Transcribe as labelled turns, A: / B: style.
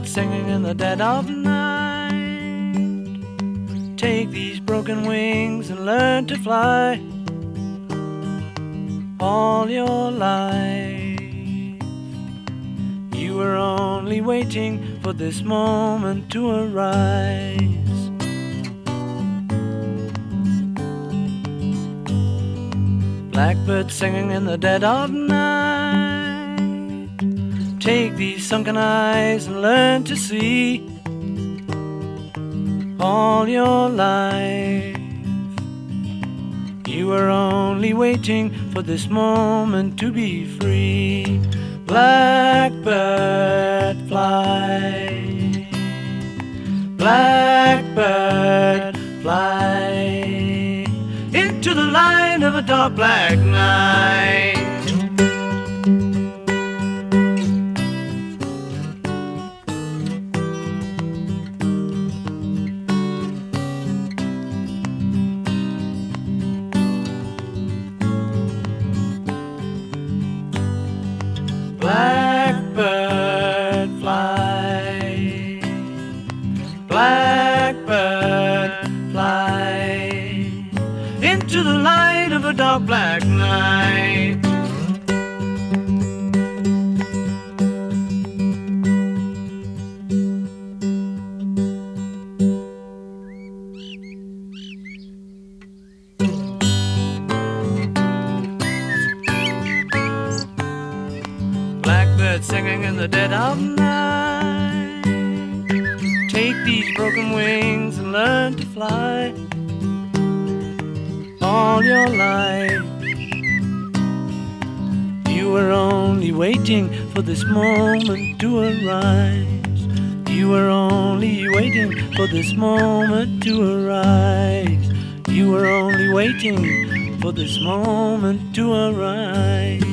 A: Blackbird singing in the dead of night. Take these broken wings and learn to fly. All your life you were only waiting for this moment to arise. Blackbird singing in the dead of night. Take these sunken eyes and learn to see. All your life you were only waiting for this moment to be free. Blackbird fly, blackbird fly into the light of a dark black night. Blackbird fly, blackbird fly into the light of a dark black night. Blackbird singing in the dead of night. Take these broken wings and learn to fly. All your life you were only waiting for this moment to arise. You were only waiting for this moment to arise. You were only waiting for this moment to arise.